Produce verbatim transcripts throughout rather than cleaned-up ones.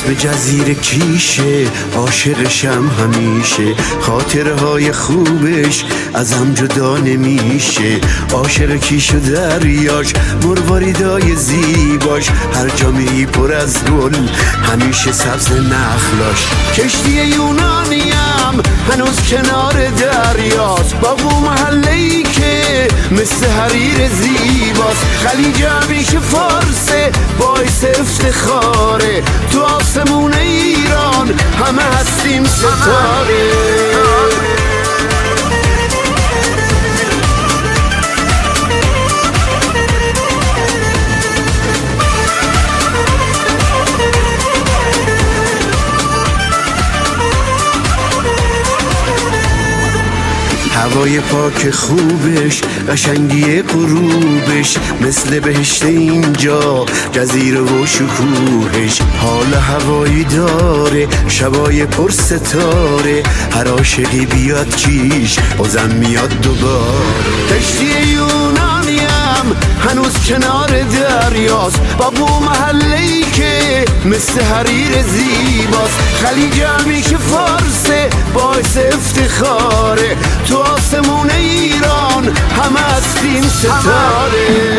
اسم جزیره کیشه، عاشقشم همیشه، خاطره های خوبش ازم جدا نمیشه. عاشق کیش و دریاش، مرواریدای زیباش، هر جا میری پر از گل، همیشه سبز نخلاش. کشتی یونانیم هنوز کنار دریاست، باغ و محله‌ای که مثل حریر زیباست. خلیج همیشه فارسه، باعث افتخاره، تو آسمون ایران همه هستیم ستاره. هوای پاک خوبش، قشنگی غروبش، مثل بهشت اینجا، جزیره و شکوهش. حال هوایی داره، شبای پر ستاره، هر عاشقی بیاد کیش بازم میاد دوباره. کشتی یونانیم هنوز کنار دریاست، باغ و محله‌ای که مثل حریر زیباست. خلیج همیشه فارسه، باعث افتخاره، تو آسمون ایران همه هستیم ستاره.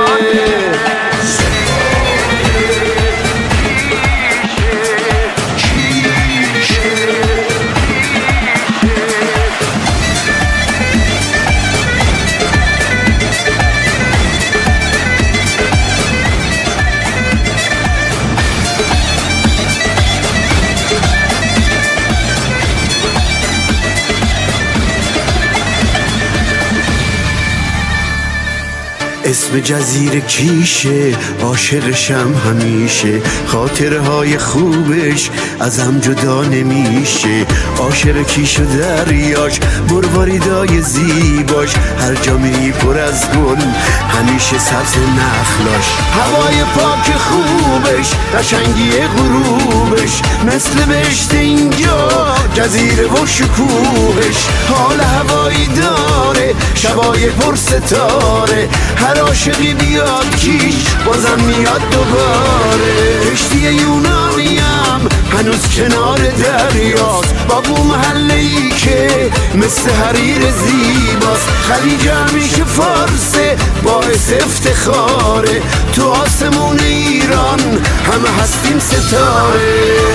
اسم جزیره کیشه، عاشقشم همیشه، خاطره های خوبش ازم جدا نمیشه. عاشق کیش و دریاش، مرواریدای زیباش، هر جا میری پر از گل، همیشه سبز نخلاش. هوای پاک خوبش، قشنگی غروبش، مثل بهشت اینجا، جزیره و شکوهش. حال هوایی داره، شبای پر ستاره، هر عاشقی بیاد کیش بازم میاد دوباره. کشتی یونانیم هنوز کنار دریاست، باغ و محله‌ای که مثل حریر زیباست. خلیج همیشه فارسه، باعث افتخاره، تو آسمون ایران همه هستیم ستاره.